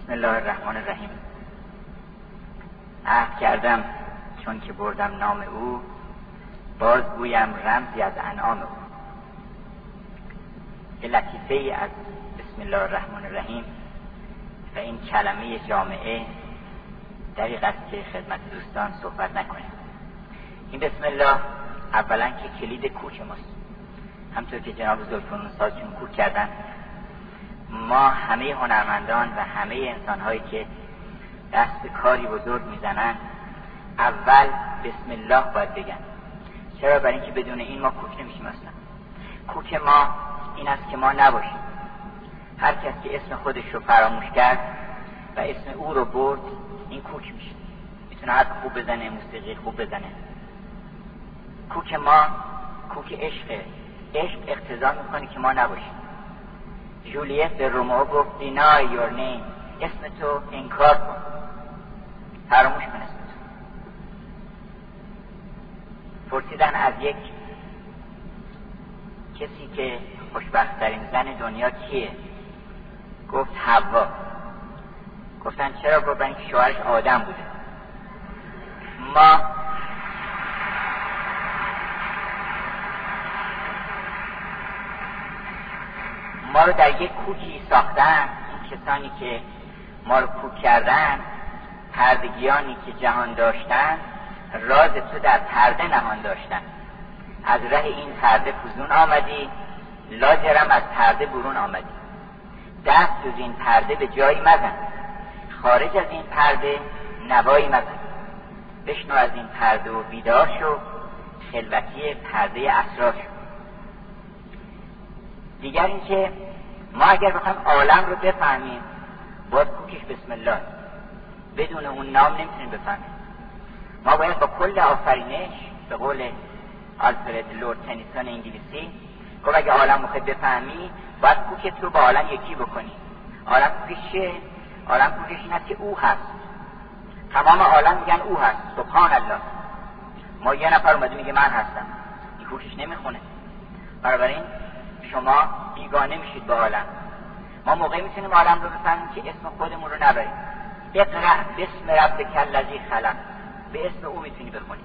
بسم الله الرحمن الرحیم. عهد کردم چون که بردم نام او، باز گویم رمزی از انعام او. یه لطیفه ای از بسم الله الرحمن الرحیم و این کلمه جامعه دقیق است که خدمت دوستان صحبت نکنیم. این بسم الله اولا که کلید کوچ ماست، همطور که جناب ذوالفنون ساز چون کوک کردن. ما همه هنرمندان و همه انسان‌هایی که دست به کاری بزرگ میزنن اول بسم الله باید بگن. چرا؟ برای اینکه بدون این ما کوک نمیشیم. اصلا کوک ما این است که ما نباشیم. هر کس که اسم خودش رو فراموش کرد و اسم او رو برد، این کوک میشه. میتونه حرف خوب بزنه، موسیقی خوب بزنه. کوک ما کوک عشقه. عشق اقتضا میکنه که ما نباشیم. جولیت به رومئو گفت deny your name، اسم تو انکار کن، فراموش کن اسم تو. پرسیدن از یک کسی که خوشبخت‌ترین زن دنیا کیه؟ گفت حوا. گفتن چرا؟ گفت برای اینکه شوهرش آدم بوده. ما رو در یک کوکی ساختن. این کسانی که ما رو کوک کردن، پردگیانی که جهان داشتن، راز تو در پرده نهان داشتن. از ره این پرده فزون آمدی، لاجرم از پرده برون آمدی. دست جز این پرده به جایی مزن، خارج از این پرده نوایی مزن. بشنو از این پرده و بیدار شو، خلوتی پرده اسرار شو. دیگر این که ما اگر بخوایم عالم رو بفهمیم باید کوکش بسم الله. بدون اون نام نمیتونیم بفهمیم. ما باید با کل آفرینش، به قول آلفرد لورد تنیسون انگلیسی گفت اگه عالم رو خواهی بفهمی باید کوکت رو با عالم یکی بکنی. عالم کوکش چیه؟ عالم کوکش این است که او هست. تمام عالم میگن او هست، سبحان الله. ما یه نفر اومده میگه من هستم، این کوکش نمیخونه. بنابراین شما بیگانه میشید با عالم. ما موقعی میتونیم عالم رو بفهمیم که اسم خودمون رو نبریم. اقرأ باسم ربک الذی خلق، به اسم او میتونی بخونی.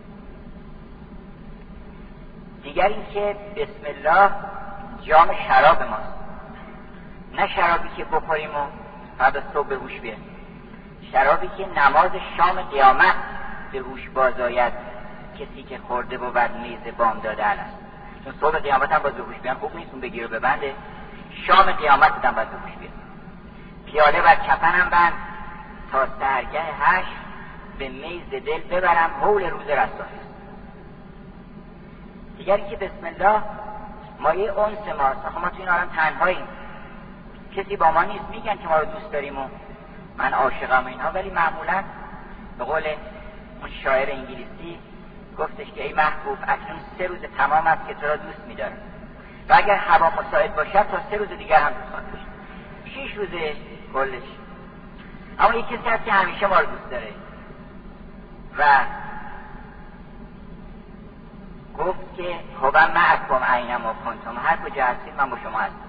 دیگر این که بسم الله جام شراب ماست، نه شرابی که بخوریم و بعد صبح به هوش بیایم. شرابی که نماز شام قیامت به هوش باز آید کسی که خورده بود میز بامداد است. چون صبح قیامت هم باز به هوش بیان خوب نیست، اون بگیر و ببنده. شام قیامت هم باز به هوش بیان. پیاله بر کفنم بند تا سحرگه حشر، به میز دل ببرم حول روز رسایی. دیگری که بسم الله مایه انس ماست. آخه ما تو این عالم تنهاییم، کسی با ما نیست. میگن که ما رو دوست داریم و من عاشقم و اینها، ولی معمولا به قول اون شاعر انگلیسی گفتش که ای محبوب اکنون 3 روز تمام است که تو را دوست می‌دارم و اگر هوا مساعد باشد تا 3 روز دیگر هم دوست خواهم داشت. 6 روز کلش. اما یک کسی هست که همیشه ما رو دوست داره و گفت که هو معکم اینما کنتم، هر کجا هستید من با شما هستم.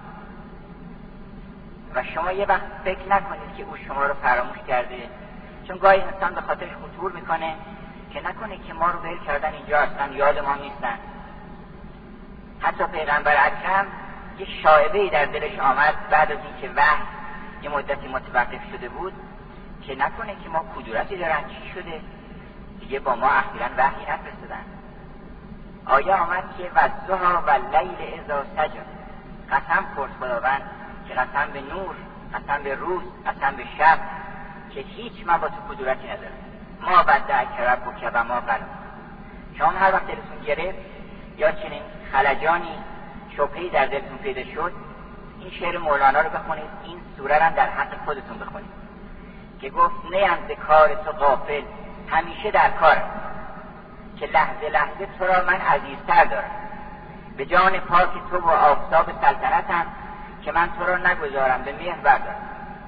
و شما یه وقت فکر نکنید که او شما رو فراموش کرده، چون گاهی انسان به خاطرش خطور میکنه که نکنه که ما رو ول کردن اینجا هستن، یاد ما نیستن. حتی پیغمبر اکرم یه شایبه‌ای در دلش آمد بعد از اینکه وحی یه مدتی متوقف شده بود که نکنه که ما کدورتی دارن، چی شده دیگه با ما اخیراً وحی نفرستادن. آیه آمد که والضحی واللیل اذا سجی، قسم خورد خداوند که قسم به نور، قسم به روز، قسم به شب که هیچ من با تو کدورتی نداره. ما ودعک ربک و ما قلی. شما هر وقت دلتون گرفت یا چنین خلجانی شبهه‌ای در دلتون پیدا شد، این شعر مولانا رو بخونید، این سوره رو در حق خودتون بخونید که گفت نیم ز کار تو غافل، همیشه در کارم که لحظه لحظه تو را من عزیزتر دارم. به جان پاک تو و آفتاب سلطنتم که من تو را نگذارم، به مهر بردارم.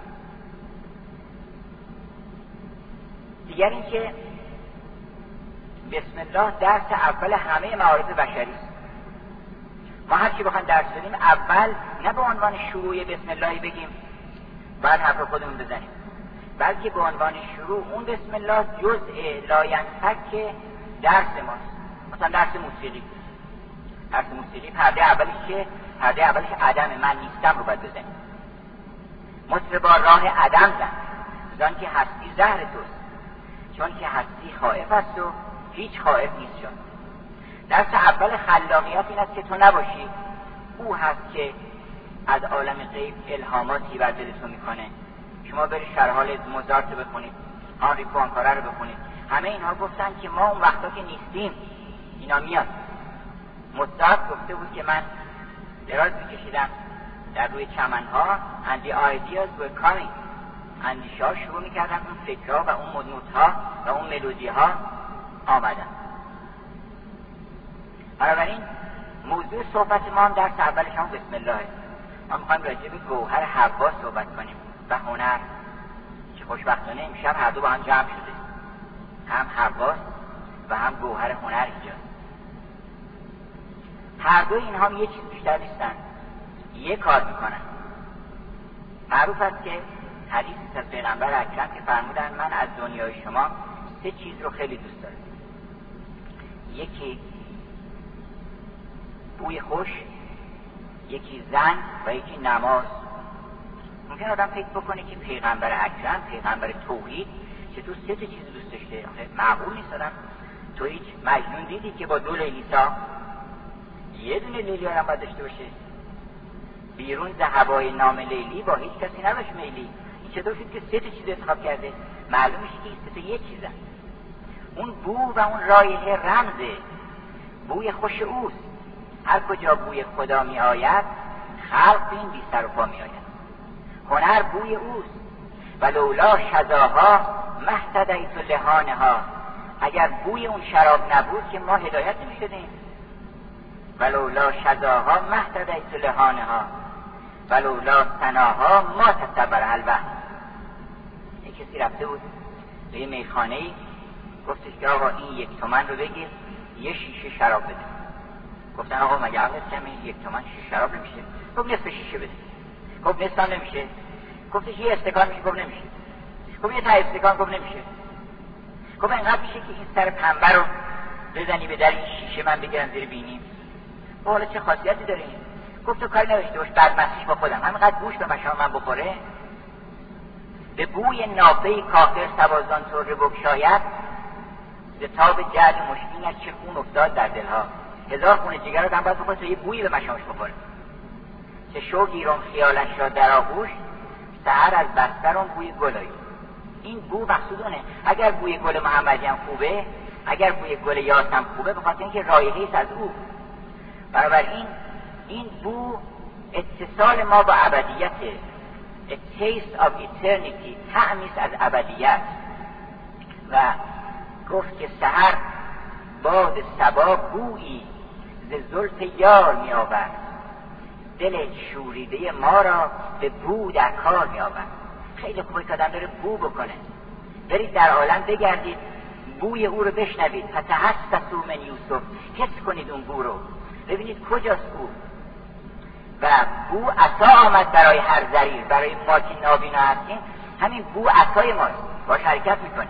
دیگر این که بسم الله درس اول همه معارف بشری است. ما هر چی بخوایم درس بدیم اول نه به عنوان شروع بسم الله بگیم باید حرف خودمون بزنیم، بلکه به عنوان شروع اون بسم الله جزء لاینفک درس ماست. مثلا درس موسیقی پرده اولش عدم، من نیستم رو باید بزنیم. مطربا راه عدم زن که هستی زهر توست، چون که هستی خائف است و هیچ خائف نیست. چون درس اول خلاقیت این است که تو نباشی، او هست که از عالم غیب الهاماتی بر دلتون میکنه. شما برید شرحال موزارت رو بخونید، هانری پوانکاره رو بخونید، همه اینها گفتن که ما اون وقتا که نیستیم اینا میاد. موزارت گفته بود که من دراز میکشیدم در روی چمنها and the ideas were coming، اندیشه ها شروع میکردن، اون فکرها و اون نوتها و اون ملودی ها آمدن. بنابراین موضوع صحبت ما هم در اولش هم بسم الله. ما میخوایم راجع به گوهر حوا صحبت کنیم و هنر که خوشبختانه امشب هر دو با هم جمع شده، هم حوا و هم گوهر هنر اینجا. هر دو اینها هم یه چیز بیشتر نیستن، یه کار میکنن. معروف است که حدیث از پیغمبر اکرم که فرمودن من از دنیای شما 3 چیز رو خیلی دوست دارم. یکی بوی خوش، یکی زن و یکی نماز. ممکن آدم فکر بکنه که پیغمبر اکرم، پیغمبر توحید، چطور 3 چیز دوست داشته؟ معقول نیست. آدم تو هیچ مجنون دیدی که با 2 لیلیسا یه دونه لیلی هم باید داشته باشه؟ بیرون ذهبای نام لیلی با هیچ کسی نداشت میلی. این چطور شد که 3 چیز انتخاب کرده؟ معلوم میشه که این 3 یه چیزن. اون بو و اون رایحه رمزه، بوی خوش اوست. هر کجا بوی خدا می آید خلق این بی سر و پا می آید. هنر بوی اوست. ولولا شذاها مهتدیت لهانها، اگر بوی اون شراب نبود که ما هدایت نمی شدیم. ولولا شذاها مهتدیت لهانها ولولا ثناها ما تصور الوهم. یک کسی رفته بود به یه میخانه‌ای، گفتش که آقا این 1 تومن رو بگیر یه شیشه شراب بده. گفتن آقا مگه عقلت کمه 1 تومن شیشه شراب نمیشه؟ گفت نصف شیشه بده. گفت نصف هم نمیشه. گفتش یه استکان میشه؟ گفت نمیشه. گفت یه تا استکان؟ گفت نمیشه. گفت اینقدر میشه که این سر پنبه رو بزنی به در این شیشه من بگیرم زیر بینیم. حالا چه خاصیتی داره این؟ گفت تو کاری نداشته باش، بعد مسیح با خودم همینقدر گوش به مشام من بخوره، به بوی نافه کافر سوازان طور بگشاید، ز تاب جعد مشکینش چه خون افتاد در دلها. 1000 خون جگر آدم باید بخوره تا یه بویی به مشامش بخوره. چه شوگیرم خیالش را در آغوش، سحر از بستر اون بوی گلایی. این بو مقصودونه. اگر بوی گل محمدی هم خوبه، اگر بوی گل یاس هم خوبه، بخاطر اینکه رایحه‌ای است از او. بنابراین این بو اتصال ما با ابدیته. A taste of eternity، طعمیست از ابدیت. و گفت که سحر باد صبا بویی ز زلف یار می آورد، دل شوریده ما را به بو در کار می آورد. خیلی خوبه که آدم داره بو بکنه. برید در عالم بگردید، بوی او رو بشنوید. فتحسسوا من یوسف، حس کنید اون بو رو، ببینید کجاست او. و بو عصا آمد برای هر ضریر. برای ما که نابینا هستیم همین بو عصای ماست، باش حرکت میکنه.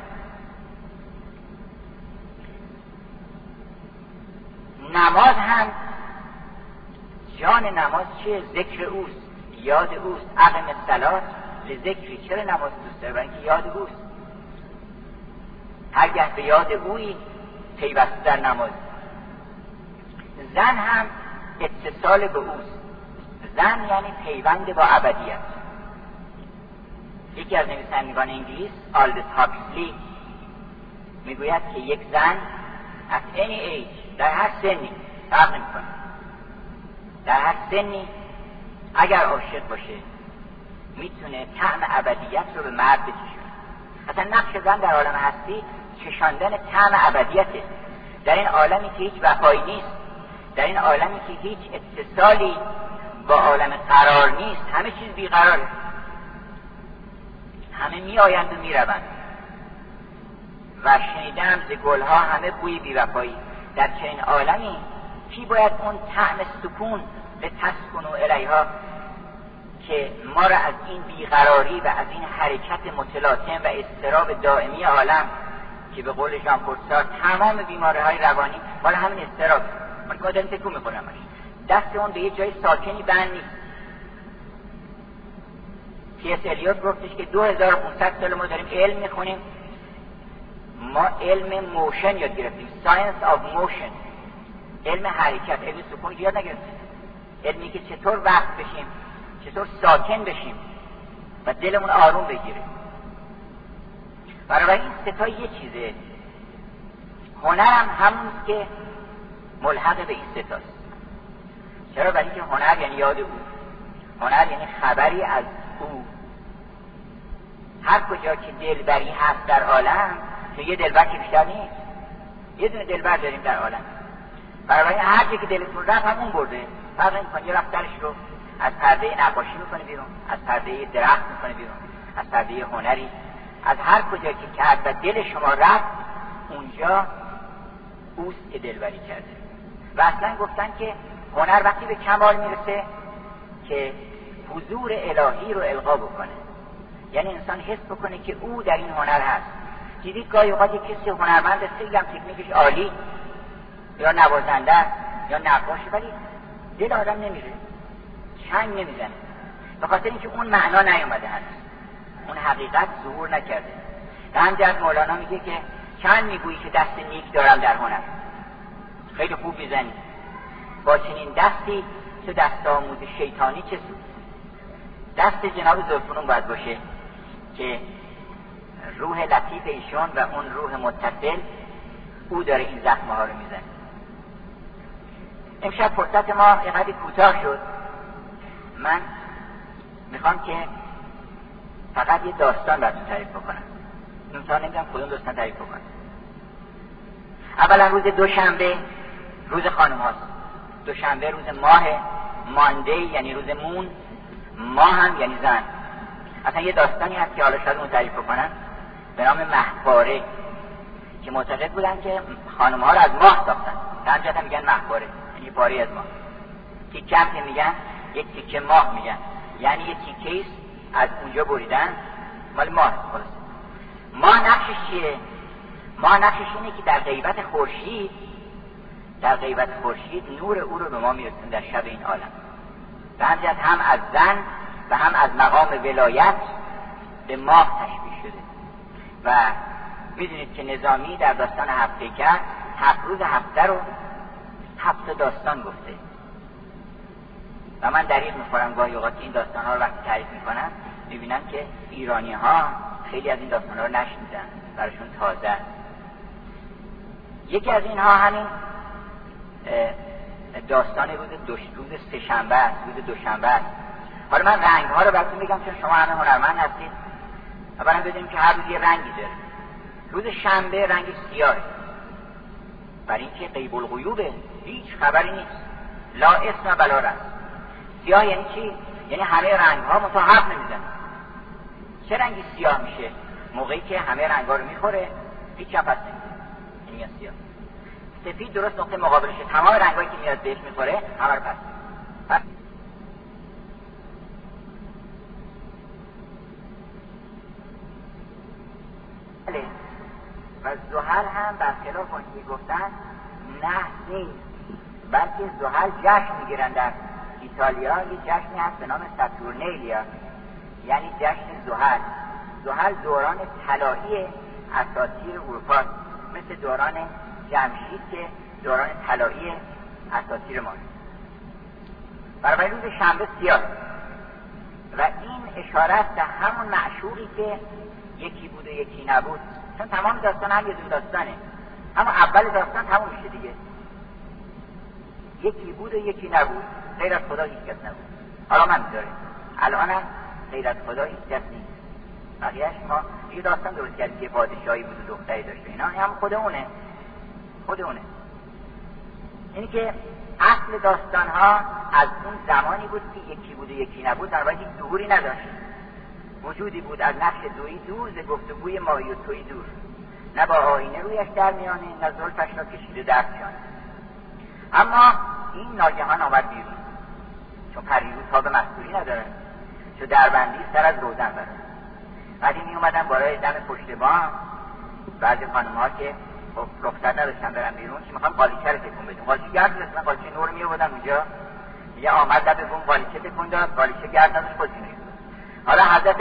نماز هم جان نماز چیه؟ ذکر اوست، یاد اوست. اقم الصلاة لذکری. چرا نماز دوست داره؟ برای اینکه یاد اوست. هرگه به یاد اویی پیوسته در نماز. زن هم اتصال به اوست. زن یعنی پیوند با ابدیت. یکی از نویسندگان انگلیس، آلدس هاکسلی، میگوید که یک زن at any age، در هر سنی فرق نمی‌کنه، در هر سنی اگر عاشق باشه میتونه طعم ابدیت رو به مرد بچشونه. اصلا نقش زن در عالم هستی چشاندن طعم ابدیته. در این عالمی که هیچ وفایی نیست، در این عالمی که هیچ اتصالی با عالم قرار نیست، همه چیز بیقراره، همه می آیند و می روند. و شنیدم ز گلها همه بوی بیوفایی. در چنین عالمی کی باید اون طعم سکون به تسکن و الیها که ما را از این بیقراری و از این حرکت متلاطم و اضطراب دائمی عالم که به قول ژان پل سارتر تمام بیماری‌های روانی مال همین اضطراب، ما که آدم تکون می‌خورن دست اون به یه جای ساکنی بند نیست. تی اس الیوت گفتش که 2500 سال ما داریم علم میخونیم، ما علم موشن یاد گرفتیم، ساینس آف موشن، علم حرکت، علم سکون یاد نگرفتیم، علمی که چطور وقت بشیم، چطور ساکن بشیم و دلمون آروم بگیره. برای این ستا یه چیزه، هنرم همون که ملحق به این ستاست. چرا؟ برای اینکه هنر یعنی یاد او، هنر یعنی خبری از او. هر کجا که دلبری هست در عالم، که یه دلبر که بیشتر نیست، یه دونه دلبر داریم در عالم. برای هر جایی که دلتون رفت همون برده. فرق نمی‌کنه یه رفترش رو از پرده نقاشی میکنه بیرون، از پرده درخت میکنه بیرون، از پرده هنری، از هر کجا که کرد و دل شما رفت، اونجا اوست که دلبری کرده. و اصلا گفتن که هنر وقتی به کمال میرسه که حضور الهی رو القا بکنه، یعنی انسان حس بکنه که او در این هنر هست. دیدید گاهی اوقات کسی هنرمند خیلی هم تکنیکش عالی یا نوازنده یا نقاشه، ولی دل آدم نمیره، چنگ نمیزنه، به خاطر اینکه اون معنا نیومده هست، اون حقیقت ظهور نکرده. و همجرد مولانا میگه که چند میگویی که دست نیک دارم در هنر، خیلی خوب میزنی، با چنین دستی چه دست آموز شیطانی چه سود. دست جناب ذوالفنون باید باشه که روح لطیف ایشون و اون روح متصل، او داره این زخمه ها رو میزنه. امشب فرصت ما یه قدری کوتاه شد، من میخوام که فقط یه داستان براتون تعریف بکنم. امتحان نمیدونم کدوم داستان تعریف بکنم. اولا روز دوشنبه روز خانم هاست. دوشنبه روز ماه، ماندی یعنی روز مون، ماه هم یعنی زن. اصلا یه داستانی هست که حالا شاید اون تعریف بکنم به نام مهپاره، که معتقد بودن که خانم ها رو از ماه ساختن، در همجهت هم میگن مهپاره یعنی پاره از ماه. تیکه هم میگن یک تیکه ماه میگن، یعنی یک تیکه از اونجا بریدن مال ماه. خلاص ماه نقشش چیه؟ ماه نقشش اینه که در غیبت خورشید نور او رو به ما میرسون در شب این عالم. به همجهت هم از زن و هم از مقام ولایت به ماه تشبیه شده. و میدونید که نظامی در داستان هفت پیکر 7 روز هفته رو 7 داستان گفته و من دریغ میخورم گاهی اوقات این داستان ها رو وقتی تعریف میکنم میبینم که ایرانی ها خیلی از این داستان ها رو نشنیدن، براشون تازه. یکی از اینها همین داستان روز سه‌شنبه است، روز دوشنبه است. حالا من رنگ ها رو براتون میگم چون شما همه هنرمند هستید. اولا بدونیم که هر روز یه رنگی داره. روز شنبه رنگ سیاه، برای اینکه غیب الغیوبه، هیچ خبری نیست، لا اسم بلا رمز. سیاه یعنی چی؟ یعنی همه رنگ ها منتها حرف نمیزنه. چه رنگی سیاه میشه؟ موقعی که همه رنگ ها رو میخوره، هیچ هم پس نمیزنه، این میاد سیاه. سفید درست نقطه مقابلشه، تمام رنگ هایی که میاد بهش میخوره همه رو پس. و زحل هم برخلاف اون که گفتن نه نیست، بلکه زحل جشن میگیرن در ایتالیا. یه جشنی هست به نام ساتورنیلیا، یعنی جشن زحل. زحل دوران طلایی اساطیر اروپا، مثل دوران جمشید که دوران طلایی اساطیر ماست. برای روز شنبه سیاه و این اشاره است به همون معشوقی که یکی بود و یکی نبود، چون تمام داستان هم یه دون داستانه، اما اول داستان تموم میشه دیگه. یکی بود و یکی نبود، غیر از خدا هیچ کس نبود. حالا من میذاره الان هم غیر از خدا هیچ کس نیست. بقیهش ما یه داستان درست کردیم که پادشاهی بود و دختری داشت، اینا هم خود اونه. اینی که اصل داستان ها از اون زمانی بود که یکی بود و یکی نبود، در واقع هیچ ظهوری نداشت. وجودی بود از نقش دویی دور، ز گفتگوی مایی و تویی دور، نه با آینه رویش در میانه، نه زلفش را کشیده در جانه. اما این ناگهان آمد بیرون، چون پریرو تاب مستوری نداره. چو دربندی سر از روزن برد. وقتی می اومدن بالای دم پشت بام، بعضی خانم ها که رخصت نداشتن برن بیرون که میخوان قالیچه رو تکون بدون، قالیچه گرد داشت، من قالیچه نور می آوردم اونجا، یه آمد لب بوم قالیچه تکون داد، قالیچه گرد نداشت، خودش میشد. حالا حضرت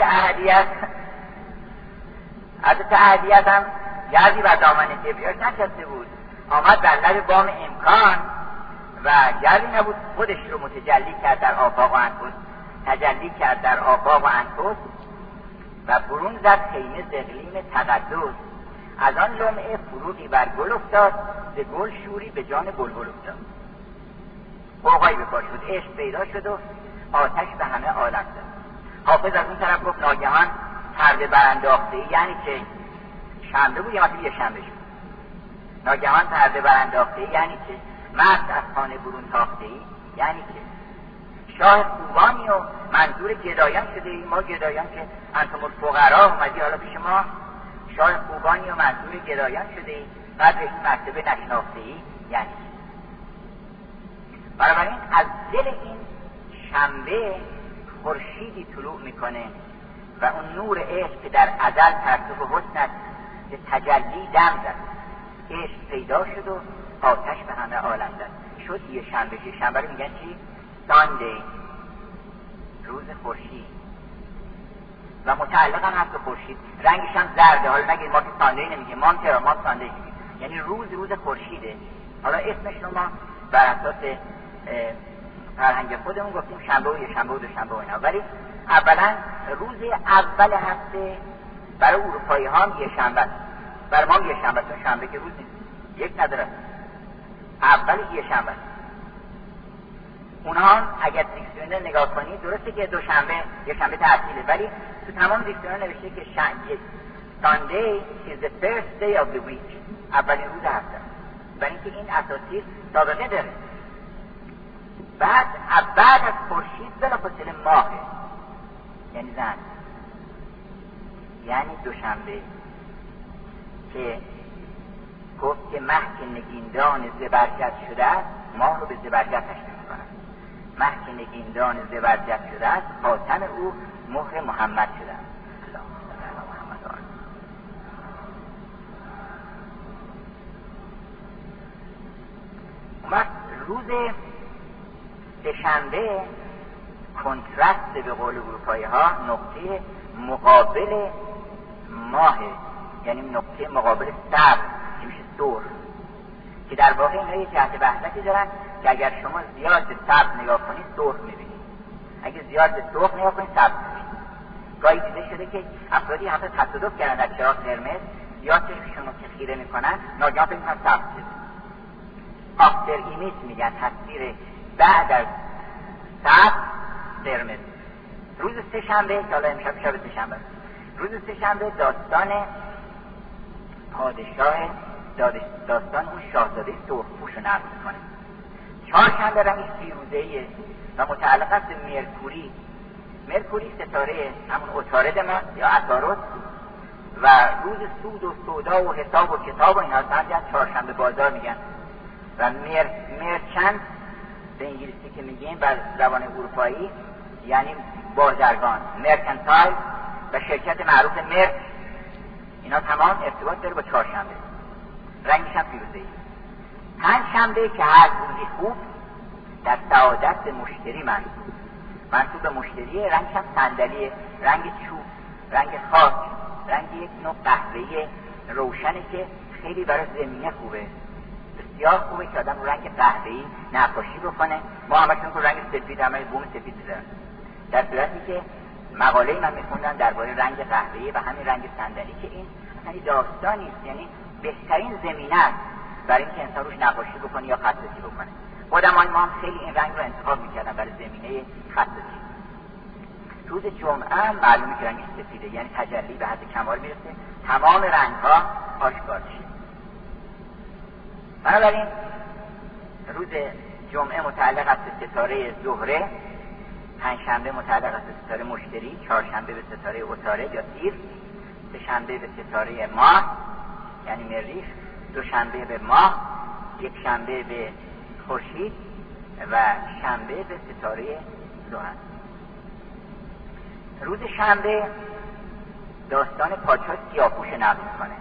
احدیت هم گردی بر دامن کبریاش نشسته بود، آمد بر لب بام امکان و گردی نبود، خودش رو متجلی کرد در آفاق و انفس، تجلی کرد در آفاق و انفس و برون زد خیمه زغلیم تقدس. از آن لمعه فروغی بر گل افتاد، ز گل شوری به جان بلبل افتاد. غوغایی به پا شد، عشق پیدا شد و آتش به همه عالم زد. حافظ از اون طرف گفت ناگهان پرده برانداخته ای، یعنی که شنبه بود یا مثلا یه شنبه شد، ناگهان پرده برانداخته ای یعنی که مرد از خانه برون تاخته ای، یعنی که شاه خوبانی و منظور گدایان شده ای. ما گدایان که انتم الفقرا اومدی حالا پیش ما، شاه خوبانی و منظور گدایان شده ای، قدر این مرتبه نشناخته ای، یعنی بنابراین از دل این شنبه خورشیدی طلوع میکنه و اون نور عشق که در ازل پرتو حسنت به تجلی دم زد، عشق پیدا شد و آتش به همه عالم زد. شد یه شنبه. شنبه رو میگن چی؟ ساندی، روز خورشید و متعلق هم هست به خورشید، رنگش هم زرده. حالا نگید ما که ساندی نمیگیم، ما ساندی میگیم، یعنی روز خورشیده. حالا اسمش رو ما بر اساس فرهنگ خودمون گفتیم شنبه و یه شنبه و دو شنبه و اینا، ولی اولا روز اول هفته برای اروپایی ها هم یه شنبه است، برای ما هم یه شنبه است، شنبه که روز نیست، یک نداره، اولش یه شنبه است. اونها هم اگر دیکشنری نگاه کنید درسته که دوشنبه یه شنبه تعطیله، ولی تو تمام دیکشنری نوشته که Sunday is the first day of the week، اولین روز هفته، برای اینکه این اساسی سابقه داره. بعد از خورشید بلافاصله ماهه، یعنی زن، یعنی دوشنبه که گفت که مه که نگیندان زبرجد شده است، ماه رو به زبرجد تشبیه می‌کند. مه که نگیندان زبرجد شده است، خاتم او مهر محمد شده است. وقت روز سه‌شنبه کنترست به قول اروپایی ها نقطه مقابل ماه، یعنی نقطه مقابل سبز که میشه سرخ، که در واقع اینها یه جهت وحدتی دارن که اگر شما زیاد به سبز نگاه کنید سرخ میبینید، اگر زیاد به سرخ نگاه کنید سبز میبینید. گاهی دیده شده که افرادی حتی تصادف کردن در چراغ قرمز، یا چشمشون رو که خیره میکنن ناگهان فکر میکنن سبز شده. آفتر ایمیج میگن، تصویر بعد از سبز قرمز. روز سه‌شنبه که حالا امشب شب سه‌شنبه، روز سه‌شنبه داستان پادشاه، داستان اون شاهزاده سرخپوش رو نقل میکنه. چهارشنبه رنگش فیروزه‌ایه و متعلق است به مرکوری ستاره همون عطارد ما یا عطارد، و روز سود و سودا و حساب و کتاب و این ها چهارشنبه بازار میگن. و مرچند به انگلیسی که میگیم بر زبان اروپایی یعنی بازرگان، مرکنتایل و شرکت معروف مرک، اینا تمام ارتباط داره با چهارشنبه. رنگش هم فیروزه‌ای. پنجشنبه که هر روزی خوب در سعادت به مشتری منصوب به مشتری، رنگش هم صندلیه، رنگ چوب، رنگ خاک، رنگ یک نوع قهوه‌ای روشنه که خیلی برای زمینه خوبه، بسیار خوبه که آدم رنگ قهوه‌ای نقاشی بکنه. ما همشون که رنگ سفید، همه بوم سفید دارن، در صورتی که مقاله من میخوندم درباره رنگ قهوه‌ای و همین رنگ صندلی که این یعنی داستانی است، یعنی بهترین زمینه است برای اینکه انسان روش نقاشی بکنه یا خطاطی بکنه. خودم ما هم خیلی این رنگ رو انتخاب میکردم برای زمینه خطاطی. روز جمعه هم معلومه که رنگش سفیده، یعنی تجلی به حد کمال میرسه، تمام رنگ‌ها آشکار میشه. بنابراین روز جمعه متعلق است به ستاره زهره، پنجشنبه متعلق است به ستاره مشتری، چهارشنبه به ستاره عطارد یا تیر، سه‌شنبه به ستاره ماه یعنی مریخ، دوشنبه به ماه، یک شنبه به خورشید و شنبه به ستاره زحل. روز شنبه داستان پادشاه سیاه‌پوش نقل میکنه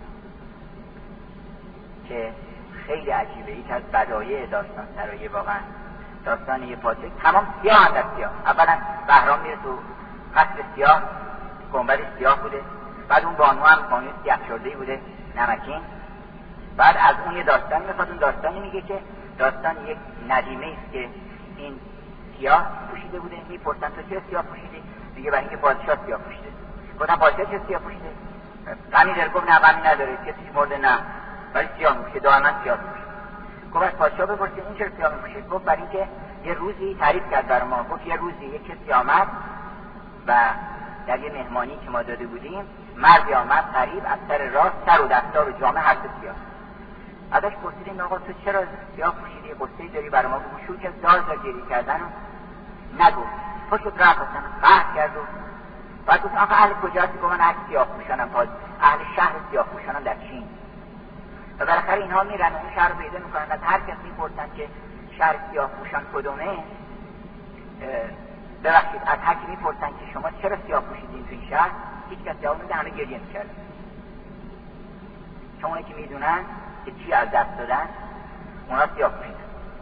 که خیلی عجیبه. یک از بدایع داستان سرایی واقعا داستان یه پادشاه تمام سیاه هم در سیاه. اولا بهرام میره تو قصر سیاه، گنبد سیاه بوده، بعد اون بانو هم بانوی سیاه شرده‌ای بوده، نمکین. بعد از اون یه داستان میخواد، اون داستانی میگه که داستان یک ندیمه است که این سیاه پوشیده بوده. میپرسن تو چه سیاه پوشیدی؟ میگه برای اینکه پادشاه سیاه پوشیده. گفتن پادشاه چه سیاه پوشیده؟ غمی داره. گفت نه غمی نداره، کسی مرده نه، ولی سیاه میپوشه، دائما سیاه میپوشه. گفت از پادشاه بپرسید این چرا سیاه میپوشه؟ گفت برای اینکه یه روزی تعریف کرد برای ما. گفت یه روزی یک کسی آمد و در یه مهمانی که ما داده بودیم مردی آمد غریب از سر راه سر و دستار و جامه هر سه سیاه. ازش پرسیدیم آقا تو چرا سیاه پوشیدی؟ قصه‌ای داری برای ما بگو. شروع کرد دار گریه کردن و نگفت. پاشد رفت اصلا قهر کرد و بعد گفت آقا اهل کجا هستی؟ گفت من اهل سیاه پوشانم، اهل شهر سیاه پوشانم در چین. و بالاخره اینها میرن و اون شهر رو پیدا میکنن. از هر کس میپرسن که شهر سیاه پوشان کدومه، ببخشید از هر کی میپرسن که شما چرا سیاه پوشیدین تو این شهر، هیچ کس جواب نمیده، همه گریه میکردن. چون اونایی که میدونن که چی از دست دادن اونا سیاه پوشیدن.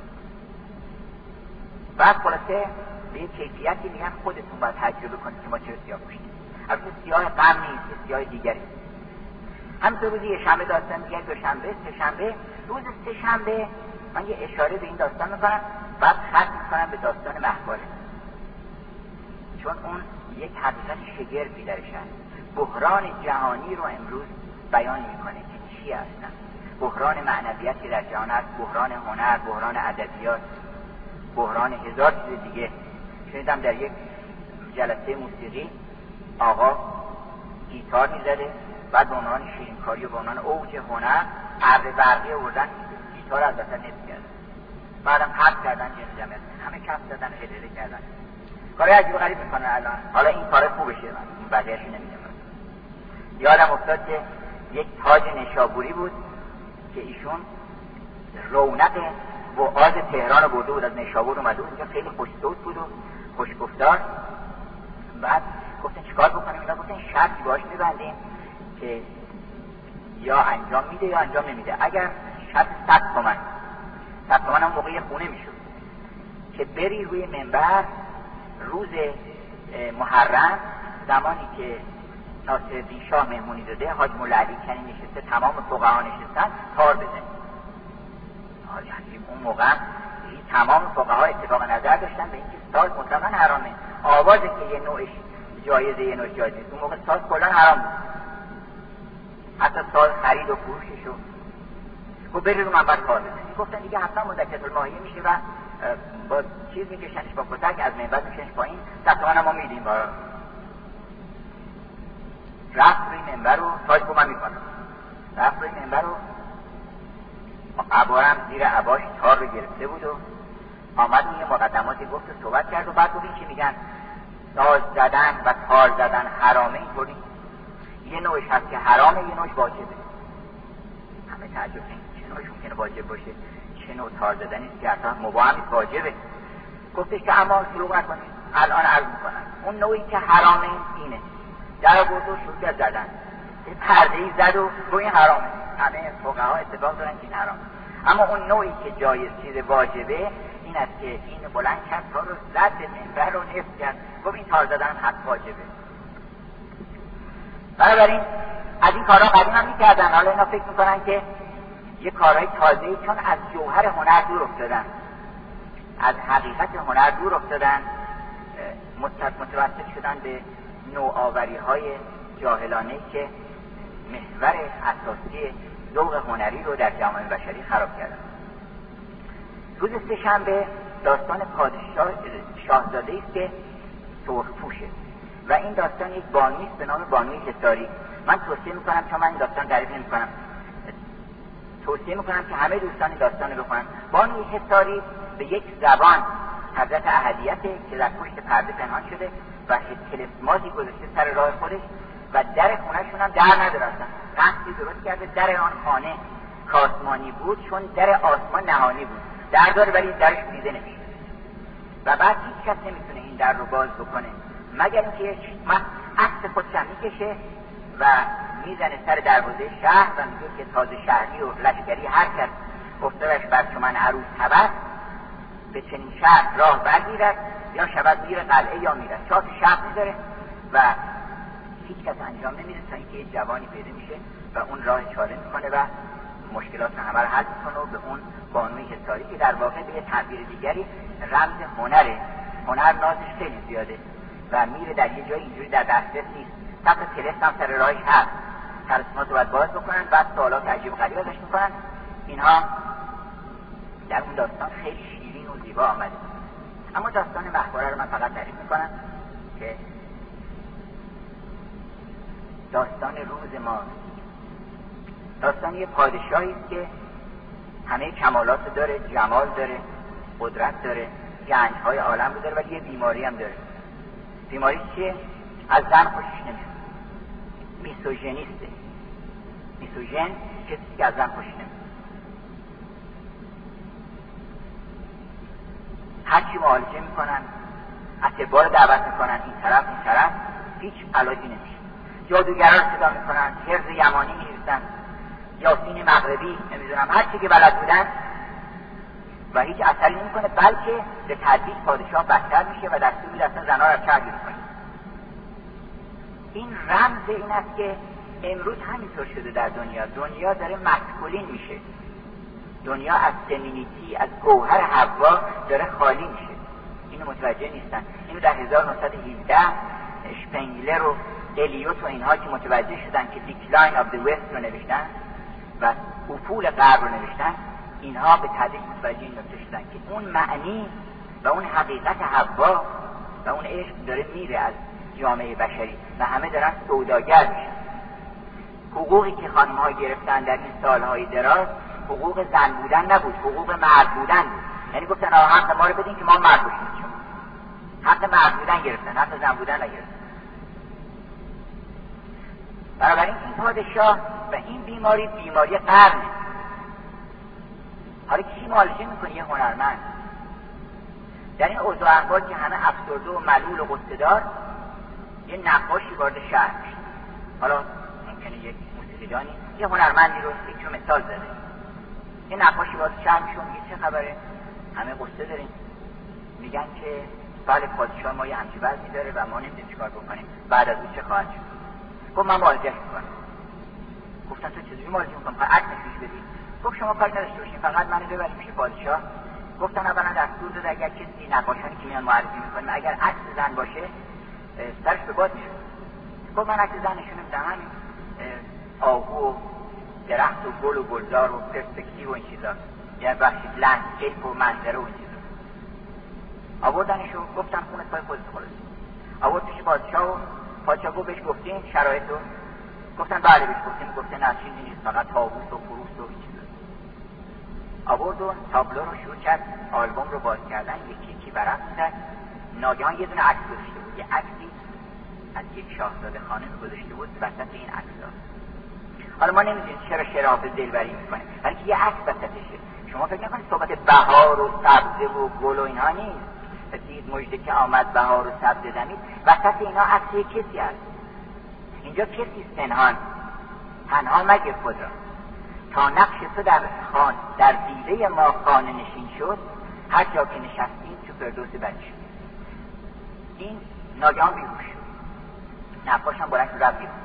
بعد خلاصه به یک کیفیتی میگن خودتون باید تجربه کنید که ما چرا سیاه پوشیدیم. البته سیاه غم نیست، سیاه دیگری. همینطور روزی یه شنبه داستان میگه، دوشنبه، سه شنبه. روز سه شنبه من یه اشاره به این داستان میکنم، بعد ختم میکنم به داستان مهواره، چون اون یک حقیقت شگرفی درش هست. بحران جهانی رو امروز بیان میکنه که چی هستن. بحران معنویتی در جهان هست، بحران هنر، بحران ادبیات، بحران هزار چیز دیگه. شنیدم در یک جلسه موسیقی آقا گیتار میزده، بعد به عنوان شیرینکاری و به عنوان اوج هنر ابر برقی آوردن گیتار از وسط نصف کردن، بعدم پرت کردن جمعیت، همه کف زدن، هلهله کردن. کار عجیب غریب میکنن الان. حالا این کار خوبشه، من بقیه‌اش نمیدونم. یادم افتاد که یک تاج نیشابوری بود که ایشون رونق وعاظ تهران رو برده بود، از نیشابور اومده بود که خیلی خوش صوت بود و خوش گفتار. بعد گفتن چیکار بکنیم؟ اینا گفتن شرطی باهاش می‌بندیم که یا انجام میده یا انجام نمیده. اگر شرط 100 تومن هم موقع خونه میشد که بری روی منبر روز محرم، زمانی که ناصرالدین شاه مهمونی داده، حاج مولا علی کنی نشسته، تمام فقها نشستن، تار بزنی. حاجی اون موقع تمام فقها اتفاق نظر داشتن به اینکه ساز مطلقاً حرامه. آوازه که یه نوعش جایزه، یه نوعش جایزه نیست. اون موقع ساز کلاً حرام بود، حتی ساز خرید و فروشش. گفت بری رو منبر کار بزنی. گفتن دیگه حتما مذکرة الماهیه میشه و با چیز میکشنش، با کتک از منبر میکشنش پایین، 100 تومن ما میدیم برای. رفت روی منبر رو تاج رو من میکنم، رفت روی منبر رو عبارم زیر عباش تار رو گرفته بود و آمد اون یه مقدماتی گفت و صحبت کرد و بعد گفت این که میگن ساز زدن و تار زدن حرامه، اینطوری یه نوعش هست که حرامه، یه نوعش واجبه. همه تعجب کنید چه نوعش ممکنه واجب باشه، چه نوع تار زدنی که اصلا مباهمی واجبه. گفتش که اما شروع نکنید، الان عرض میکنم اون نوعی که حرامه اینه. در آورد و شروع کرد زدن، یه پرده‌ای زد و گفت این حرامه. همه فقها اتفاق دارن که این حرامه. اما اون نوعی که جایز چیز واجبه این است که این بلند کرد تار رو زد به منبر رو نصف کرد، گفت این تار زدن حق واجبه. بنابراین از این کارها قدیم هم میکردن. حالا اینا فکر میکنن که یه کارهای تازه‌ای، چون از جوهر هنر دور افتادن، از حقیقت هنر دور افتادن، متوسط شدن به نوآوری‌های جاهلانه‌ای که محور اساسی ذوق هنری رو در جامعه بشری خراب کردن. روز سه‌شنبه داستان پادشاه شاهزاده‌ای است که سرخپوشه و این داستان یک بانویی است به نام بانوی حصاری. من توصیه میکنم، چون من این داستان تعریف نمی‌کنم، توصیه میکنم که همه دوستان این داستان رو بخونن. بانوی حصاری به یک زبان حضرت احدیت که در پشت پرده پنهان شده و تلسماتی گذاشته سر راه خودش و در خونه‌شون هم در ندارستن. قصدی درست کرده در آن خانه کاسمانی بود، چون در آسمان نهانی بود. در داره ولی درش دیده نمیشه و بعد هیچ کس نمیتونه این در رو باز بکنه مگر اینکه یک عکس خودش میکشه و میزنه سر دروازه شهر و میگه که تازه شهری و لشکری هر کس گفتهش بر چمن عروس تبر به چنین شهر راه برگیرد یا شود میره قلعه یا میرد. چهار شهر میذاره و هیچ کس انجام نمیده تا اینکه یک جوانی پیدا میشه و اون راه چاره میکنه و مشکلات همه رو حل میکنه و به اون بانوی حصاری که در واقع به یه تعبیر دیگری رمز هنره. هنر نازش خیلی زیاده و میره در یه جای اینجوری در دسترس نیست. تقت تلست هم سر راهش هست، ترسمات رو باید باز بکنن، بعد سوالات عجیب و غریب ازش میکنن. اینها در اون داستان خیلی شیرین و زیبا آمده. اما داستان مخبره رو من فقط تعریف میکنم که داستان روز ما داستان یه پادشاهی است که همه کمالات داره، جمال داره، قدرت داره، گنج‌های عالم رو داره، ولی یه بیماری هم داره. بیماری چیه؟ از زن خوشش نمیاد. میسوژنیسته. میسوژن کسی که از زن خوشش نمیاد. هرچی معالجه میکنن، اطباء رو دعوت میکنن این طرف، هیچ علاجی نمیشه. جادوگرا رو صدا میکنن، حرز یمانی میریزن، یاسین مغربی، نمیدونم هر چی که بلد بودن و هیچ اثری نمیکنه، بلکه به تدریج پادشاه بدتر میشه و دستور میده اصلا زنها رو چرگیر کنه. این رمز این است که امروز همینطور شده در دنیا داره مسکولین میشه. دنیا از فمینیتی، از گوهر حوا داره خالی میشه. اینو متوجه نیستن. اینو در 1917 شپنگلر و الیوت و اینها که متوجه شدن که دیکلاین آف دی وست رو نوشتن و افول غرب رو نوشتن، اینها به تدریج متوجه این نکته شدن که اون معنی و اون حقیقت حوا و اون عشق داره میره از جامعه بشری و همه دارن سوداگر میشن. حقوقی که خانم‌ها گرفتن در این سالهای دراز حقوق زن بودن نبود، حقوق مرد بودن بود. یعنی گفتن حق ما رو بدین که ما مرد باشیم. حق مرد بودن گرفتن، حق زن بودن نگرفتن. بنابراین این پادشاه و این بیماری قرنه. حالا کی معالجه میکنه؟ یه هنرمند. در این اوضاع احوال که همه افسرده و ملول و غصه‌دار، یه نقاشی وارد شهر میشه. حالا ممکنه یک موسیقیدانی یه هنرمندی رو یکیو مثال زده، یه نقاشی وارد شهر میشه و میگه چه خبره؟ همه غصه داریم، میگن که بله پادشاه ما یه همچی وضعی داره و ما نمیدونیم چیکار بکنیم، بعد از اون چه خواهد شد. گفت من معالجه میکنم. گفتن تو چجوری معالجه میکنم؟ عکس نشون بدی. گفت شما کاری نداشته باشین، فقط منو ببرید پیش پادشاه. گفتن اولا دستور داد اگر کسی نقاشانی که میان معرفی میکنیم اگر عکس زن باشه سرش به باد میشه. گفت من عکس زن نشون نمیدم، همین آهو و درخت و گل و گلزار و پرسپکتیو و این چیزا، یعنی بخشید لندسکیپ و منظره و این چیزا. آوردنشو گفتن خونه پای خودت خلاص. آورد پیش پادشاه و پادشاه گفت بهش گفتین شرایطو؟ گفتن بله بهش گفتیم. گفته نه چیزی نیست، فقط طاووس و خروس و این چیزا. آورد و تابلو رو شروع کرد آلبوم رو باز کردن، یکی ورق می‌زد. ناگهان یه دونه عکس گذاشته بود، یه عکسی از یک شاهزاده خانم گذاشته بود وسط این عکس‌ها. حالا ما نمی‌دونیم چرا شرافت دلبری می‌کنه، ولی یه عکس وسطشه. شما فکر نکنید صحبت بهار و سبزه و گل و اینها نیست. دید مژده که آمد بهار و سبزه دمید، وسط اینا عکس کسی هست. اینجا کسی تنها مگه خود را تا نقش تو در دیده ما خانه نشین شد، هر جا که نشستیم تو فردوس بچه. این ناگهان بیهوش شد. نقاش هم بلند شد رفت بیرون.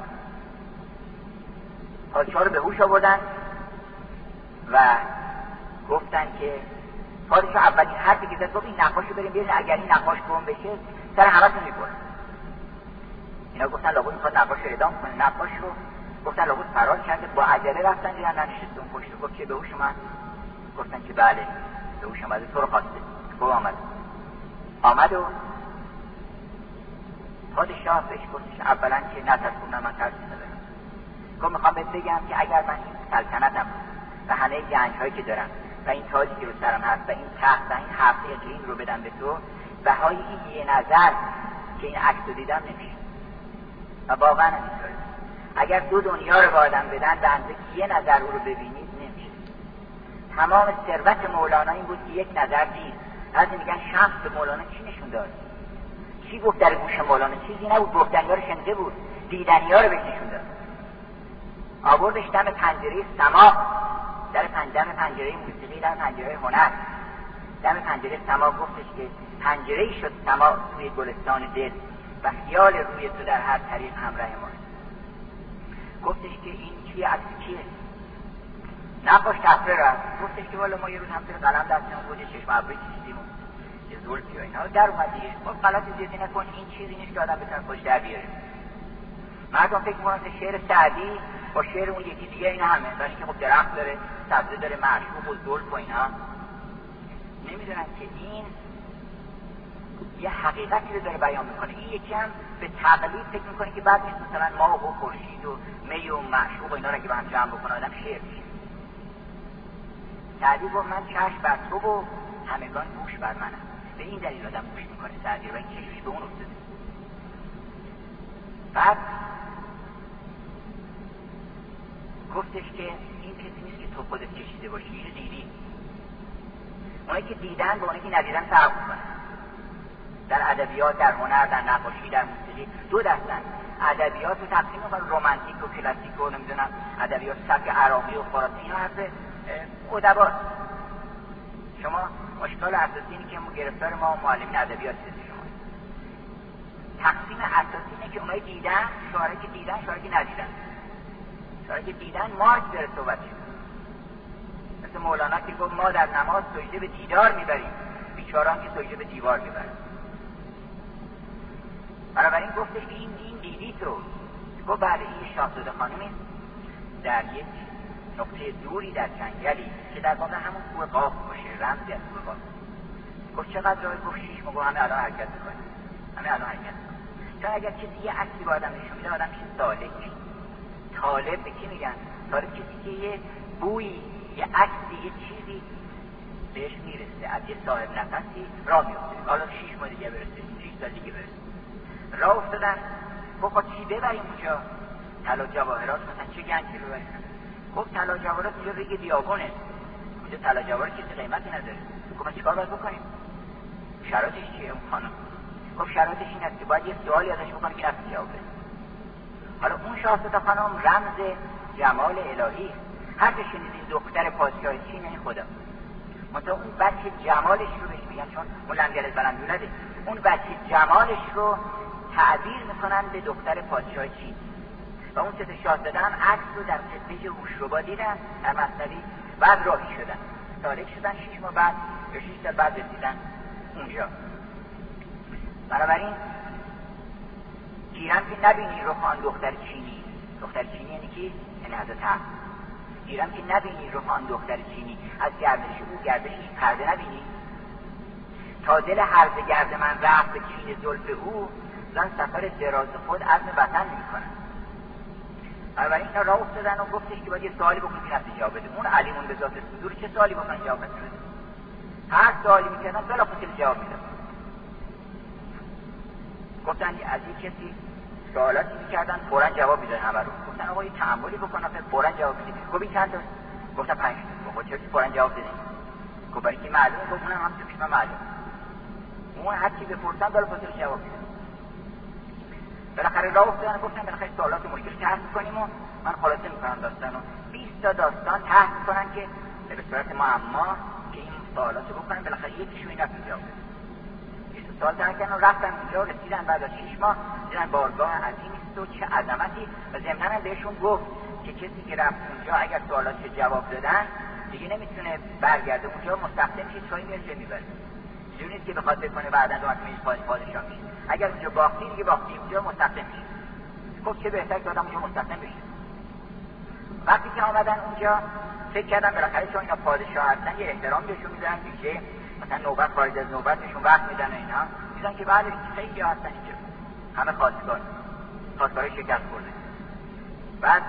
پادشاه رو به هوش آوردن و گفتن که پادشاه اولین حرفی که زد گفت این نقاش رو بریم بیاریم، اگر این نقاش گم بشه سر همتون می‌برن. اینا گفتن لابد میخواد نقاش رو اعدام کنه. نقاش رو گفتن لابد فرار کرده، با عجله رفتن دیدن ننشستون پشت. گفت که به هوش اومد؟ گفتن که بله به هوش اومده، تو رو خواسته. گفت آمد و پادشاه بهش گفتش اولا که نترسونم، من ترسی ندارم. گفت میخوام بهت بگم که اگر من این سلطنتم و همه گنج‌هایی که دارم و این تاجی که رو سرم هست و این تخت و این 7 اقلیم رو بدم به تو، بهای این یه نظر که این عکس رو دیدم نمیشه. و واقعا همینطوره. اگر 2 دنیا رو به آدم بدن به اندازه که یه نظر او رو ببینید نمیشه. تمام ثروت مولانا این بود که یک نظر دید. بعضی میگن شمس به مولانا چی نشون داد؟ چی گفت در گوش مولانا؟ چیزی نبود، گفتنی‌ها رو شنیده بود، دیدنی‌ها رو بهش نشون داد. آوردش دم پنجره سما، دم پنجره موسیقی، دم پنجره هنر، دم پنجره سما. گفتش که پنجره‌ای شد سما توی گلستان دل و خیال روی تو در هر طریق همراه ما. گفتش که این چیه؟ عکس کیه؟ نقاش تفره رفت. گفتش که والا ما یه روز همطور قلم دستمون بود، چشم ابروی کشیدیم و یه زلفی و اینا در اومد دیگه. خب غلط زیادی نکن، این چیزی نیست که آدم بتونه خوش در بیاره. مردم فکر می‌کنن که شعر سعدی با شعر اون یکی دیگه این همه، ولی که خب درخت داره، سبزه داره، معشوق و زلف و اینا. نمیدونن که این یه حقیقتی رو داره بیان میکنه. این یکی هم به تقلید فکر میکنه که بعد نیست مثلا ماه و خورشید و می و معشوق و اینا رو اگه با هم جمع بکنه آدم شعر میشه. سعدی گفت من چشم بر تو و همگان گوش بر منم. به این دلیل آدم گوش میکنه سعدی رو و این چشمش به اون افتاده. بعد گفتش که این کسی نیست که تو خودت کشیده باشی، اینو دیدی. اونایی که دیدن با اونایی که ندیدن فرق میکنه. در ادبیات، در هنر، در نقاشی، در موسیقی دو دستن. ادبیات رو تقسیم می‌کنن رمانتیک و کلاسیک و نمیدونم ادبیات سبک عراقی و خراسانی، اینا حرف ادبا. شما اشکال اساسی اینه که ما گرفتار ما معلمین ادبیات هستیم. شما تقسیم اساسی اینه که اونایی دیدن، شاعری که دیدن، شاعری که ندیدن. شاعری که دیدن مارک داره صحبت شد. مثل مولانا که گفت ما در نماز سجده به دیدار میبریم، بیچاران که سجده به دیوار میبرن. بنابراین گفتش که این دیدی تو. گفت بله این شاهزاده خانمی در یک نقطه دوری در جنگلی که در واقع همون کوه قاف باشه، رمزی از کوه قاف. گفت چقدر راه؟ گفت 6 ماه. همه الان حرکت میکنه، همه الان حرکت میکنه. چون اگر کسی یه عکسی با آدم نشون میده آدم میشه سالک. طالب به کی میگن؟ طالب کسی که یه بویی، یه عکسی، یه چیزی بهش میرسه، از یه صاحب نفسی راه میفته. حالا 6 ماه دیگه برسه، 6 سال دیگه برسه. راه افتادن. گفت چی ببریم اونجا؟ طلا جواهرات مثلا چه گنجی ببریم؟ گفت طلا جواهرات اونجا ریگ بیابونه، اونجا طلا جواهرات کسی قیمتی نداره. گفت چیکار باید بکنیم؟ شرایطش چیه اون خانم؟ گفت شرایطش این است که باید یه سوالی ازش بکنیم که نتونه جواب بده. حالا اون شاهزاده خانم رمز جمال الهی. هر که شنیدین دختر پادشاه چین یعنی خدا. مثلا اون بچه جمالش رو بهش میگن، چون اون لنگر بلندولده، اون بچه جمالش رو تعبیر میکنن به دختر پادشاه چین. و اون سه شاهزاده هم عکس رو در قطعه هوشربا دیدن در مثنوی، بعد راهی شدن، سالک شدن. 6 ماه بعد یا 6 سال بعد رسیدن اونجا. بنابراین گیرم که نبینی رخ آن دختر چینی. دختر چینی یعنی کی؟ یعنی حضرت حق. گیرم که نبینی رخ آن دختر چینی، از گردش او گردش این پرده نبینی. تا دل هرزه گرد من رفت به چین زلف او، زن سفر دراز خود عزم وطن میکنن. بنابراین اینا راه افتادن و گفتش که باید یه سوالی بکنی که نفسی جواب بده. اون علیمون به ذات صدور چه سوالی بکنی جواب بده؟ هر سوالی میکردن بلافاصله جواب میداد. گفتن از این کسی سوالاتی میکردن فوراً جواب میداد همه رو. گفتن آقا یه تأملی بکن فوراً جواب بده. گفت این چند تا؟ گفتن 5 تا. گفت چرا فوراً جواب بدین؟ گفت برای که معلومه. گفت اونم هم پیش من معلومه. اون هر چی بپرسن بلافاصله جواب میداد. بالاخره راه افتادن. گفتن بالاخره سوالات مشکل طرح میکنیم و من خلاصه میکنم داستانو. 20 تا داستان طرح میکنن که به صورت معما که این سوالاتو بکنن. بالاخره یکیشون این رفت جواب بده. 20 سال طرح کردن و رفتن اونجا، رسیدن بعد از 6 ماه دیدن بارگاه عظیمی است و چه عظمتی. و ضمناً بهشون گفت که کسی که رفت اونجا اگر سوالاتو جواب دادن دیگه نمیتونه برگرده اونجا، مستقیم میشه چای میره میبره. چیزی نیست که بخواد بکنه بعداً دوباره پادشاه میشه. اگر اونجا باختی دیگه باختی، اونجا مستقیم میشه. گفت چه بهتر که آدم اونجا مستقیم بشه. وقتی که آمدن اونجا فکر کردن بالاخره چون اینا پادشاه هستن یه احترام بهشون میذارن، ویژه مثلا نوبت خارج از نوبتشون وقت میدن و اینا. دیدن که بله خیلی هستن اینجا، همه خواستگارای شکست خورده. بعد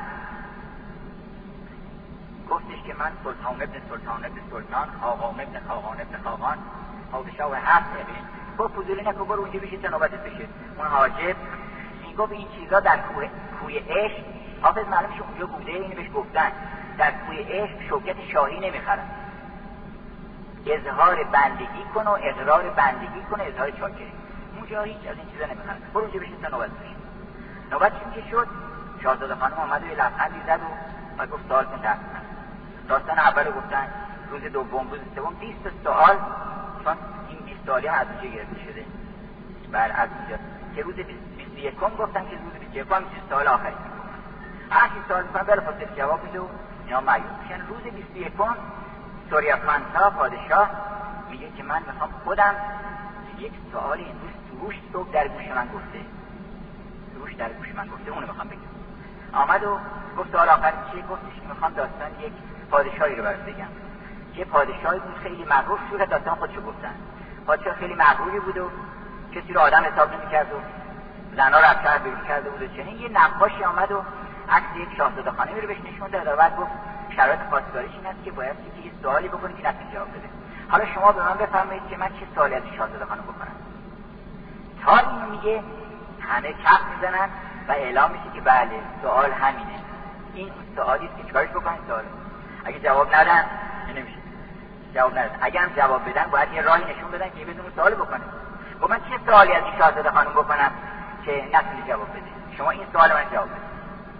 گفتش که من سلطان ابن سلطان، خاقان ابن خاقان، پادشاه 7 اقلیم. گفت فضولی نکن، برو اونجا بشید تا نوبتت بشه. اون حاجب میگفت این چیزا در کوی عشق، حافظ معلومش اونجا بوده، اینو بهش گفتن در کوی عشق شوکت شاهی نمیخرن. اظهار بندگی کن و اقرار بندگی کن و اظهار چاکری. اون اینجا هیچ از این چیزا نمیخوام، برو اونجا بشین تا نوبت بشه. نوبت چی شد؟ شاهزاده خانم اومد و یه لبخندی زد و گفت سوال کن درس من. داستان اول گفتن، روز دوم، روز سوم 20 سوال، چون این 20 سوالی از اونجا گرفته شده. بله از اونجا که روز 21 گفتن که روز 21 هم 20 سوال آخری میکنن. هر کی سوال میکنن بلافاصله جواب میده و اینا مایوس میشن. روز 21 سوریا خانتا پادشاه میگه که من میخوام خودم یک سوالی امروز سروش صبح در گوش من گفته، سروش در گوش من گفته، اونو میخوام بگم. آمد و گفت سوال آخر چیه؟ گفتش که میخوام داستان یک پادشاهی رو برات بگم. یه پادشاهی بود خیلی مغرور، شروع داستان خودشو گفتن. پادشاه خیلی مغروری بود و کسی رو آدم حساب نمی‌کرد و زنا رو از شهر بیرون کرده بود و چنین. یه نقاشی آمد و عکس یک شاهزاده خانمی رو بهش نشون داد و بعد گفت شرایط خواستگاریش این است که باید که یه سوالی بکنید که نتونید جواب بده. حالا شما به من بفرمایید که من چه سوالی از شاهزاده خانم بکنم. تا اینو میگه همه کف میزنن و اعلام میشه که بله سوال همینه. این سوالی است که چیکارش بکنید سوال. اگه جواب ندن نمیشه. جواب ندن. اگه هم جواب بدن باید یه راهی نشون بدن که بدون سوال بکنه. و من چه سوالی از این شاهزاده خانم بکنم که نتونی جواب بده؟ شما این سوال من جواب بده.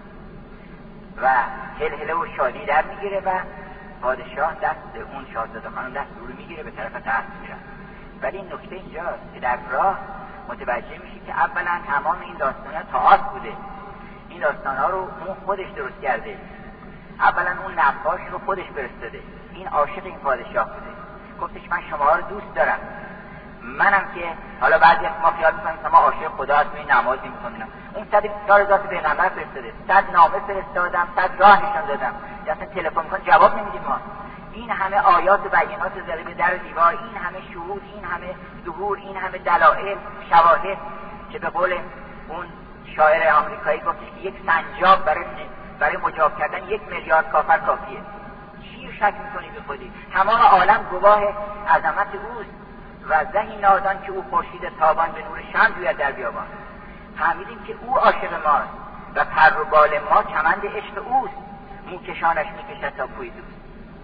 و هلهله و شادی در میگیره و پادشاه دست اون شاهزاده خانم دست رو میگیره به طرف تخت میره. ولی این نکته اینجاست که در راه متوجه میشه که اولا تمام این داستانا تئاتر بوده. این داستانا رو اون خودش درست کرده. اولا اون نقاش رو خودش فرستاده. این عاشق این پادشاه بوده. گفتش من شما رو دوست دارم. منم که حالا بعضی از ما خیال میکنیم که ما عاشق خدا هستیم، این نماز میکنیم. اون 100,000 پیغمبر فرستاده، 100 نامه فرستادم، 100 راه نشون دادم. اصلا تلفن کن جواب نمیدیم ما. این همه آیات و بیانات زده به در و دیوار، این همه شهود، این همه ظهور، این همه دلائل، شواهد که به قول اون شاعر آمریکایی گفتش که یک سنجاب برای مجاب کردن 1 میلیارد کافر کافیه. چی شک میکنی به خودی؟ تمام عالم گواه عظمت اوست. و زهی نادان که او خورشید تابان به نور شمس جوید در بیابان. فهمیدیم که او عاشق ماست و پر و بال ما کمند عشق اوست، موکشانش میکشد تا کوی دوست.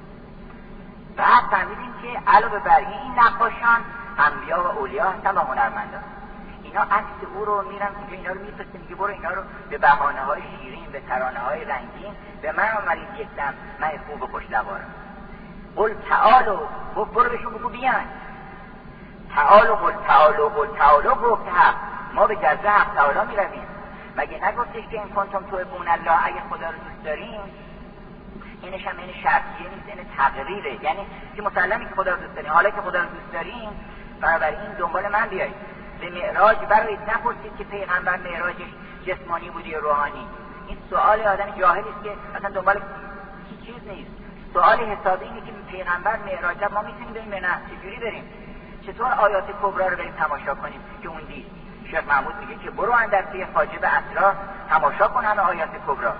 بعد فهمیدیم که علاوه بر این نقاشان انبیا و اولیا هستن و هنرمندان. اینا عکس او رو میرن اونجا، اینا رو میفرسته، میگه برو اینا رو به بهانه‌های شیرین، به ترانه‌های رنگین به من آمرید یک دم، من خوب و خوش لوارم. قل تعالوا، گفت برو بهشون بگو بیان. تعالوا قل تعالوا قل تعالوا گفت حق، ما به جزا حق تعالی میرویم. مگه نگفتش که این کنتم تحبون الله، اگه خدا رو دوست داریم؟ اینش هم این شرطیه نیست، این تقریره، یعنی که مسلمی که خدا رو دوست داریم. حالا که خدا رو دوست داریم بنابراین دنبال من بیایید. به معراج برایید، نپرسید که پیغمبر معراجش جسمانی بودی یا روحانی. این سوال آدم جاهلی است که اصلا دنبال هیچ چیز نیست. سوال حسابی اینه که پیغمبر معراج ما میتونیم بریم نه، چجوری بریم؟ چطور آیات کبرا رو بریم تماشا کنیم که اون دید؟ شیخ محمود میگه که برو اندر پی حاجب اسرار تماشا کن همه آیات کبرا.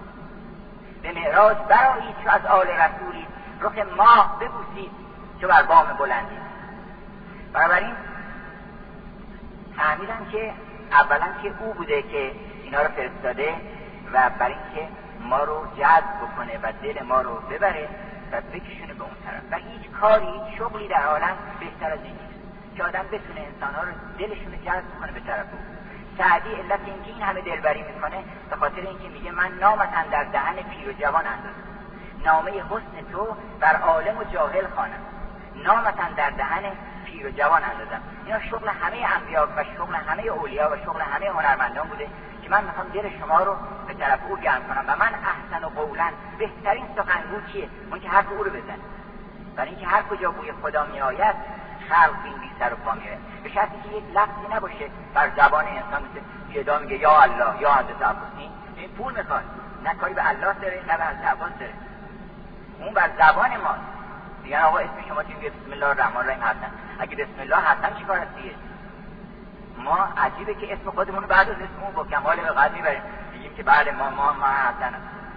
به معراج برایید چو از آل رسولی، رخ ماه ببوسید چو بر بام بلندی. بنابراین فهمیدن که اولا که او بوده که اینا رو فرستاده و برای اینکه ما رو جذب بکنه و دل ما رو ببره و بکشونه به اون طرف. و هیچ کاری، هیچ شغلی در عالم بهتر از این نیست که آدم بتونه انسان‌ها رو دلشون رو جذب کنه به طرف او. سعدی علت اینکه این همه دلبری میکنه به خاطر اینکه میگه من نامتن در دهن پیر و جوان اندازم، نامه حسن تو بر عالم و جاهل خوانم، نامتن در دهن پیر و جوان اندازم. اینا شغل همه انبیا و شغل همه اولیا و شغل همه هنرمندان بوده که من میخوام دل شما رو به طرف او گرم کنم. و من احسن و قولا، بهترین سخنگو چیه؟ اون که حرف او رو بزنه. برای اینکه هر کجا بوی خدا میآید خلق این بی سر و پا میره، به شرطی که یک لفظی نباشه بر زبان انسان مثل گدا میگه یا الله یا حضرت عباس. این پول میخواد، نه کاری به الله داره نه به حضرت عباس داره، اون بر زبان ماست. میگن آقا اسم شما چی؟ میگه بسم الله الرحمن الرحیم حسن. اگه بسم الله حسن چیکار است دیگه؟ ما عجیبه که اسم خودمون رو بعد از اسممون با کمال به قد میبریم، میگیم که بعد ما حسن.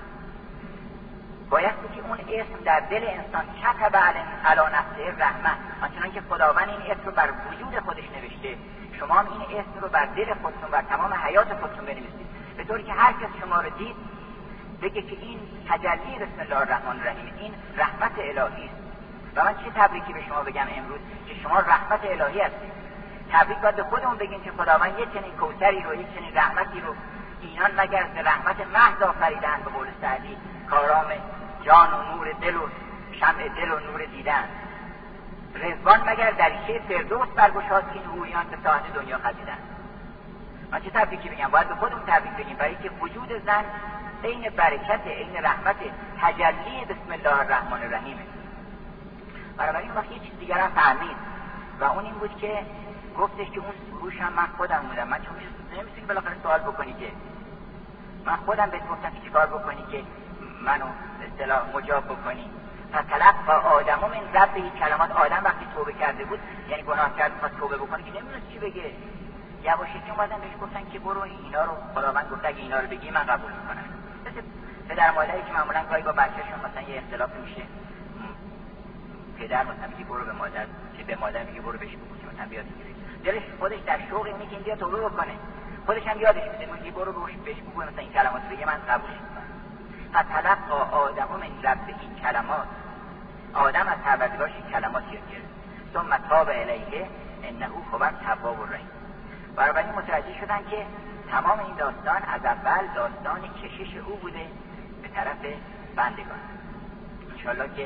بایستی که اون اسم در دل انسان کتب علی نفسه رحمه، آنچنان که خداوند این اسم رو بر وجود خودش نوشته، شما هم این اسم رو بر دل خودتون و تمام حیات خودتون بنویسید، به طوری که هر کس شما رو دید بگه که این تجلی بسم الله الرحمن الرحیم، این رحمت الهی است. و من چه تبریکی به شما بگم امروز که شما رحمت الهی هستید. تبریک باید به خودمون بگیم که خداوند یک چنین کوثری رو، یک چنین رحمتی رو اینان مگر به رحمت محض آفریدن، به قول سعدی کارام جان و نور دل و شمع دل و نور دیدن. رضوان مگر دریچه فردوس برگشاد که نوریان به ساحت دنیا خزیدن. من چه تبریکی بگم؟ باید به خودمون تبریک بگیم، برای که وجود زن عین برکت، عین رحمت، تجلی بسم الله الرحمن الرحیمه. بنابراین وقتی یه چیز دیگر هم فهمید و اون این بود که گفتش که اون سروش هم من خودم بودم. من چون نمیتونی بالاخره سوال بکنی که من خودم بهت گفتم که چیکار بکنی که منو به اصطلاح مجاب بکنی. فتلقی آدم من ربه کلمات. آدم وقتی توبه کرده بود، یعنی گناه کرد میخواست توبه بکنه که نمیدونست چی بگه، یواشکی اومدن بهش گفتن که برو اینا رو، خداوند گفت اگه اینا رو بگی من قبول میکنم. مثل پدر مادری که معمولا گاهی با بچه‌شون مثلا یه اختلاف میشه، پدر مثلا میگه برو به مادر، که به مادر میگه برو بهش بگو مثلا بیاد بگیره، دلش خودش در شوق اینه که این بیا توبه بکنه، خودش هم یادش میاد میگه برو بهش بگو مثلا این کلمات بگه من قبول میکنم. فتلقی آدم من ربه کلمات. آدم از پروردگارش کلمات یاد گرفت. ثم تاب الیه انه هو التواب الرحیم. بنابراین متوجه شدن که تمام این داستان از اول داستان کشش او بوده به طرف بندگان. انشاءالله که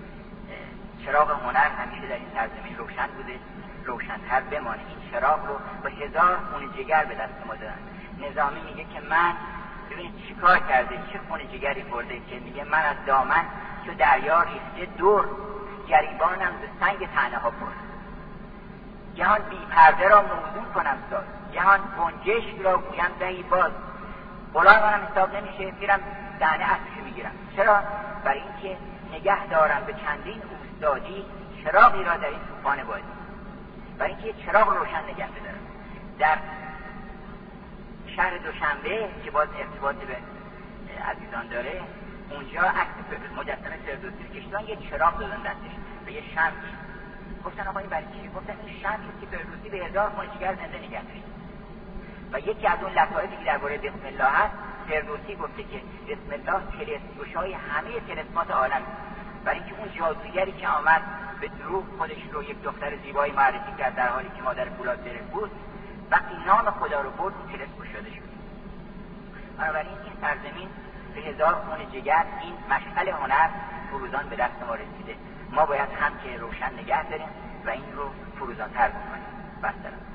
چراغ هنر همیشه در این سرزمین روشن بوده، روشن‌تر بمانه. این چراغ رو با 1000 خون جگر به دست ما دادن. نظامی میگه که من ببینید چیکار کرده، چه خون جگری برده، که میگه من از دامن که دریا ریخته دور، گریبانم به سنگ طعنه ها برد. جهان بی پرده را موزون کنم ساز، جهان گنجشک را گویم دهی باز. غلام منم حساب نمیشه، میرم دهنه اسبشو میگیرم. چرا؟ برای اینکه نگه دارم به چندین اوستادی چراغی را در این طوفان بازی، برای اینکه چراغ روشن نگه بدارم. در شهر دوشنبه که باز ارتباط به عزیزان داره، اونجا عکس مجسمه فردوسی کشیدن، یه چراغ دادن دستش به یه شمعی. گفتن آقا این برای چی؟ گفتن این شمعی که فردوسی به 1000 خون جگر زنده نگه داشت. و یکی از اون لطایفی که درباره بسم الله هست، فردوسی گفته که بسم الله طلسم‌گشای همه طلسمات عالم، برای اینکه اون جادوگری که آمد به دروغ خودش رو یک دختر زیبایی معرفی کرد در حالی که مادر فولاد برد بود، وقتی نام خدا رو برد طلسم گشاده شد. بنابراین این سرزمین به 1000 خون جگر، این مشعل هنر فروزان به دست ما رسیده. ما باید هم که روشن نگه داریم و این رو فروزان‌تر بکنیم. بسلام.